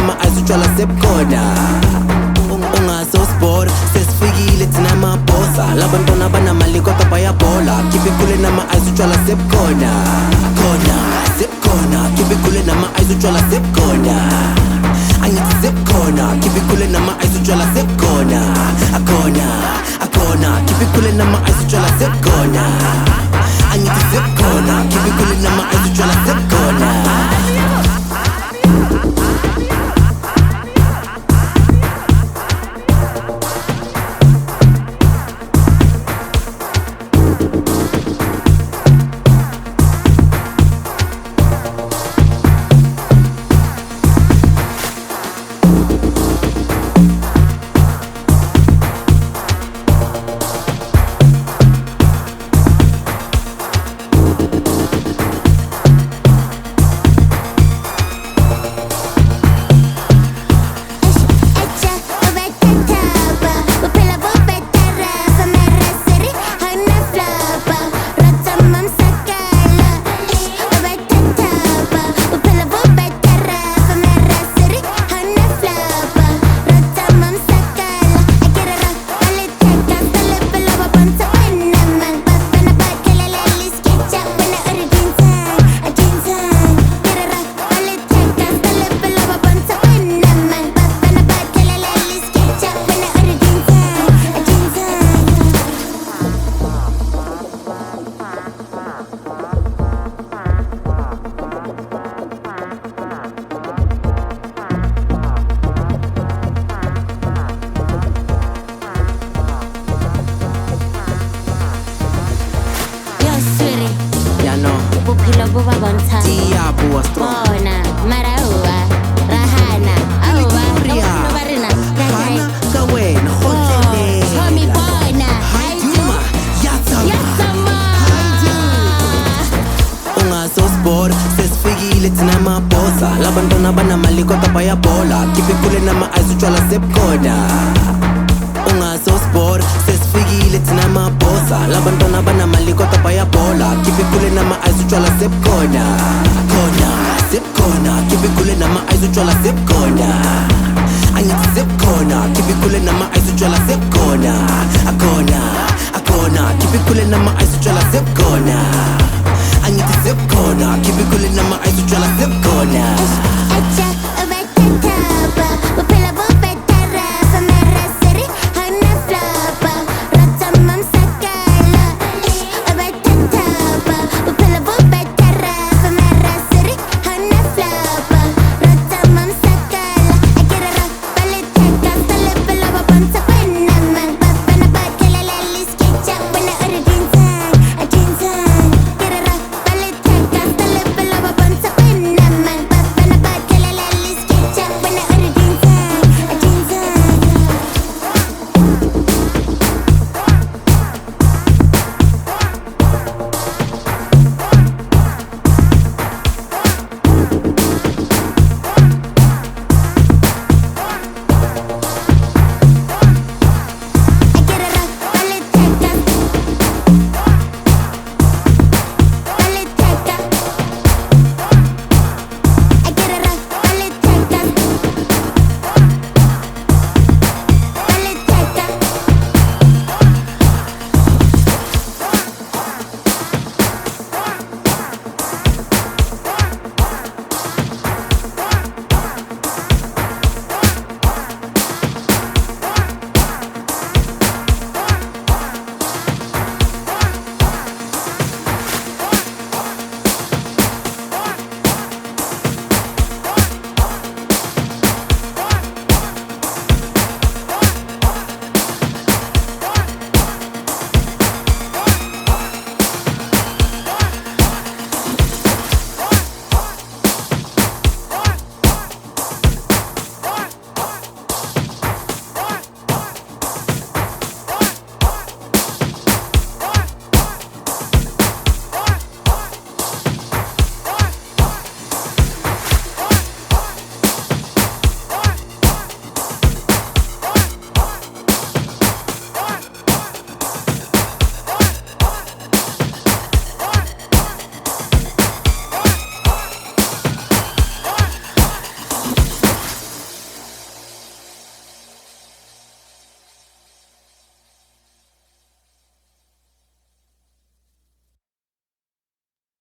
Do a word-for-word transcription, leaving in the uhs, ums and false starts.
nama-ice utshwala sebukhona. Ungasosport sesifikile thina mabhosa, labantwana banamali kodwa bayabhola. Keep it cool nama-ice utshwala sebukhona. Khona, sebukhona. Keep it cool nama-ice utshwala sebukhona. Angithi sebukhona. Keep it cool nama-ice utshwala sebukhona. Akhona, akhona. Keep it cool nama-ice utshwala sebukhona. Angithi sebukhona. Keep it cool nama-ice utshwala sebukhona. Bophelo bo ba bontshang bona mara uwa rahana auwa no ba rena ka kae ka wena khotlele Tommy bona haiduma yatsama ungasosport sesifikile thina mabhosa, labantwana banamali kodwa bayabhola. Keep it cool nama-ice utshwala sebukhona. Ungasosport sesifikile thina mabhosa, labantwana banamali kodwa bayabhola. Keep it cool nama-ice utshwala sebukhona. Khona, sebukhona. Keep it cool nama-ice utshwala sebukhona. Angithi sebukhona. Keep it cool nama-ice utshwala sebukhona. Akhona, akhona. Keep it cool nama-ice utshwala sebukhona. Angithi sebukhona. Keep it cool nama-ice utshwala sebukhona.